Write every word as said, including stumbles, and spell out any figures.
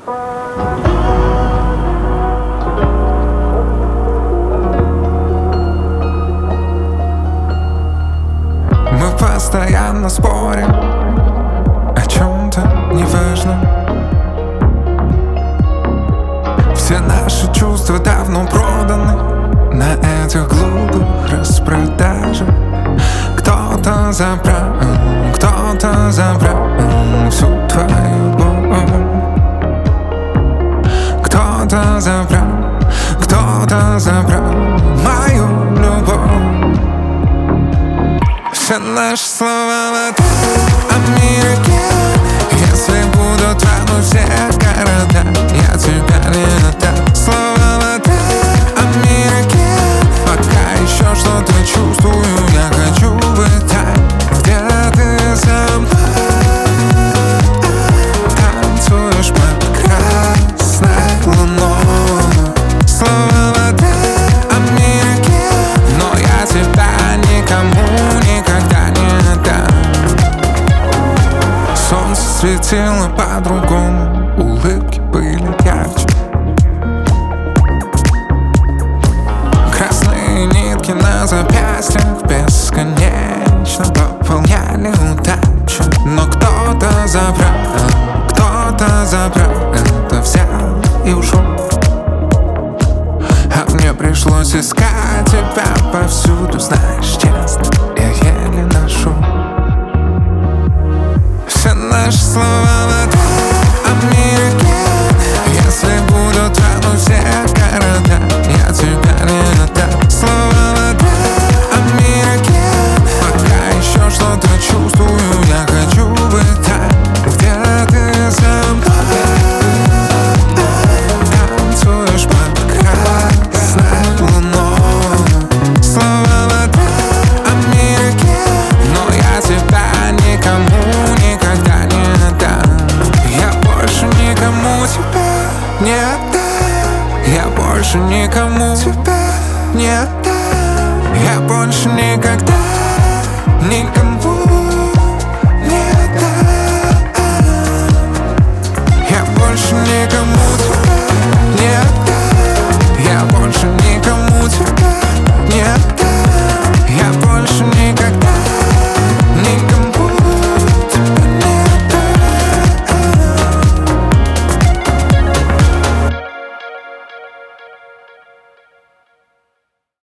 Мы постоянно спорим о чем-то неважном. Все наши чувства давно проданы на этих глупых распродажах. Кто-то забрал, кто-то забрал всю твою боль. Кто-то забрал, кто-то забрал мою любовь. Все наши слова в ответ Америке. Если будут раны все города, я тебя не отдам. Слова в ответ Америке. Пока еще что-то чувствую, я хочу быть там, где ты со мной танцуешь под красной луной. Слова в ответ Америке. Но я тебя никому никогда не отдам. Солнце светило по-другому, улыбки были ярче. Красные нитки на запястьях бесконечно пополняли удачу. Но кто-то забрал, кто-то забрал это, взял и ушел. А мне пришлось искать тебя повсюду, знать.